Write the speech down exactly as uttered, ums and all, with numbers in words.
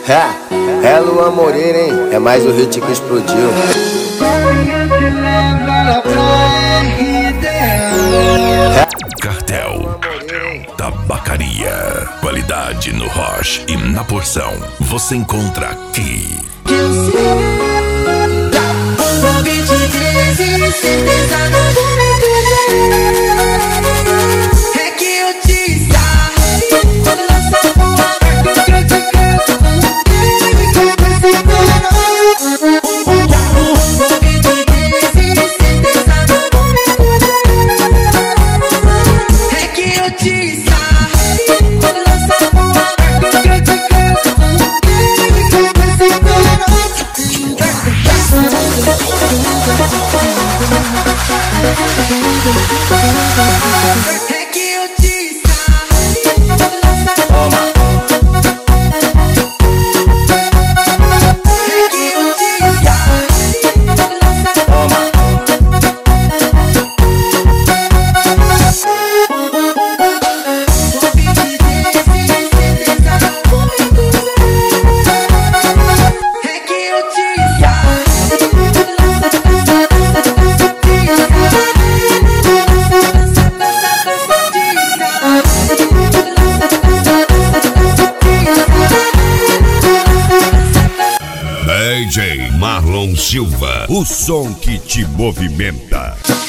É, é Luan Moreira, hein? É mais o hit que explodiu. Cartel Tabacaria. Qualidade no Roche e na porção. Você encontra aqui. É que eu te É que eu te Toma. É que eu te Toma. É que eu te D J Marlon Silva, o som que te movimenta.